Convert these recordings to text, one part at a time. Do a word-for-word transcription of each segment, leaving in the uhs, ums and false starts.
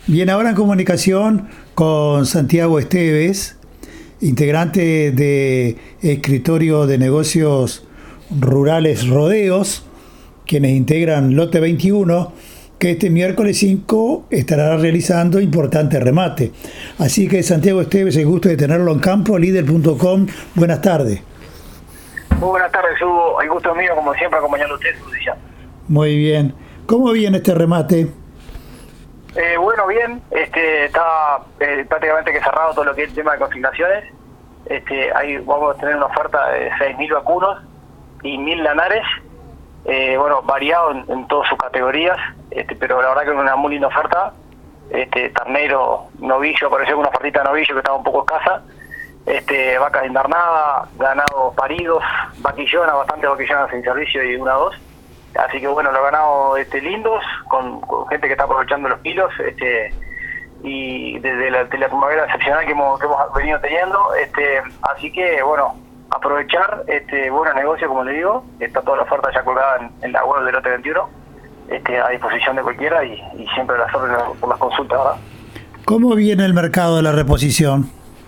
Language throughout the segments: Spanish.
Bien, ahora en comunicación con Santiago Esteves, integrante de Escritorio de Negocios Rurales Rodeos, quienes integran Lote veintiuno, que este miércoles cinco estará realizando importante remate. Así que Santiago Esteves, el gusto de tenerlo en campo, líder punto com. Buenas tardes. Muy buenas tardes, Hugo. El gusto es mío, como siempre, acompañando a usted. Muy bien. ¿Cómo viene este remate? Eh, bueno, bien. Este, está eh, prácticamente que cerrado todo lo que es el tema de consignaciones. Este, ahí vamos a tener una oferta de seis mil vacunos y mil lanares. Eh, bueno, variado en, en todas sus categorías, este, pero la verdad que es una muy linda oferta. Este, ternero, novillo, apareció una ofertita de novillo que estaba un poco escasa. Este, vacas invernada, ganados paridos, vaquillonas, bastante vaquillonas en servicio y una o dos. Así que bueno, los ganados este, lindos, con, con gente que está aprovechando los kilos, este, y desde la, de la primavera excepcional que hemos, que hemos venido teniendo. Este, así que bueno, aprovechar este buenos negocios, como le digo. Está toda la oferta ya colgada en, en la web del Lote veintiuno, este, a disposición de cualquiera y, y siempre las órdenes por las consultas, ¿verdad? ¿Cómo viene el mercado de la reposición?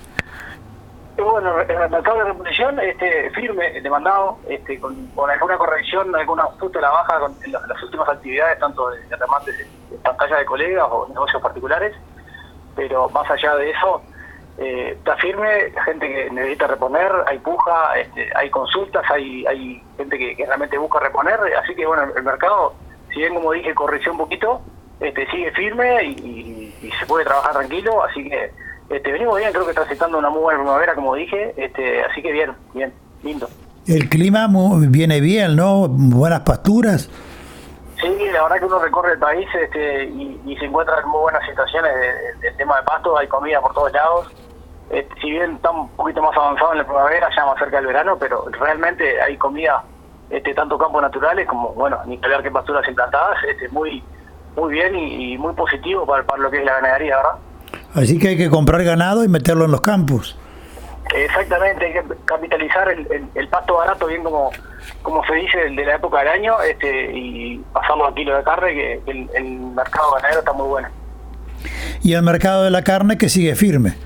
Bueno, el mercado de reposición este, firme, demandado, este, con, con alguna corrección, algún ajuste a la baja con, en las, las últimas actividades, tanto de, de remates de pantalla de colegas o negocios particulares, pero más allá de eso, eh, está firme, gente que necesita reponer, hay puja, este, hay consultas, hay hay gente que, que realmente busca reponer, así que bueno, el mercado, si bien como dije, corrigió un poquito, este, sigue firme y, y, y se puede trabajar tranquilo, así que Este, venimos bien, creo que transitando una muy buena primavera, como dije, este, así que bien, bien, lindo. El clima muy, viene bien, ¿no? Buenas pasturas. Sí, la verdad que uno recorre el país este, y, y se encuentra en muy buenas situaciones del de, de tema de pasto, hay comida por todos lados. Este, si bien está un poquito más avanzado en la primavera, ya más cerca del verano, pero realmente hay comida, este, tanto campos naturales como, bueno, ni que hablar que pasturas implantadas, este, muy muy bien y, y muy positivo para, para lo que es la ganadería, ¿verdad? Así que hay que comprar ganado y meterlo en los campos. Exactamente, hay que capitalizar el, el, el pasto barato, bien como como se dice, de la época del año, este y pasarlo a kilo de carne, que el, el mercado ganadero está muy bueno. Y el mercado de la carne que sigue firme.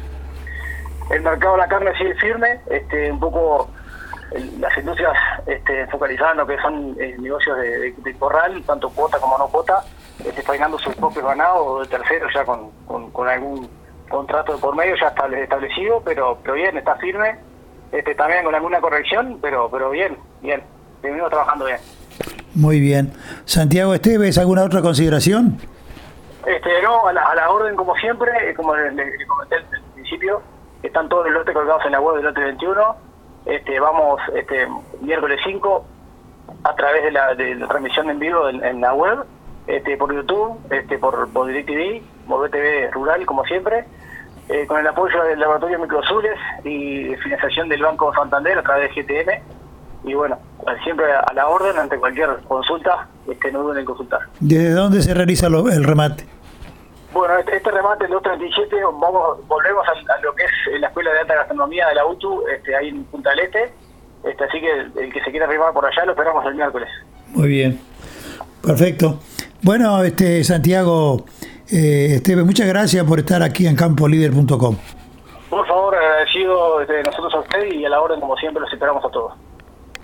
El mercado de la carne sigue firme, este un poco el, las industrias este, focalizadas en lo que son eh, negocios de, de, de corral, tanto cuota como no cuota, este, faenando sus propios ganados o de terceros ya con, con, con algún contrato de por medio ya establecido, pero pero bien, está firme, este también con alguna corrección, pero pero bien, bien, venimos trabajando bien. Muy bien. Santiago Esteves, ¿alguna otra consideración? Este no, a la, a la orden como siempre, como le, le, le comenté al principio, están todos los lotes colgados en la web del Lote veintiuno, este vamos este miércoles cinco a través de la, de la transmisión en vivo en, en la web, este por YouTube, este por, por DirecTV, por B T V Rural, como siempre, eh, con el apoyo del Laboratorio Microazules y financiación del Banco Santander a través de G T M, y bueno, siempre a la orden ante cualquier consulta, este, no duden en consultar. ¿Desde dónde se realiza lo, el remate? Bueno, este, este remate, el dos treinta y siete, vamos, volvemos a, a lo que es la Escuela de Alta Gastronomía de la U T U, este, ahí en Punta del Este, este, así que el, el que se quiera arribar por allá lo esperamos el miércoles. Muy bien, perfecto. Bueno, este Santiago eh, Esteves, muchas gracias por estar aquí en campo líder punto com. Por favor, agradecido de nosotros a usted y a la orden, como siempre, los esperamos a todos.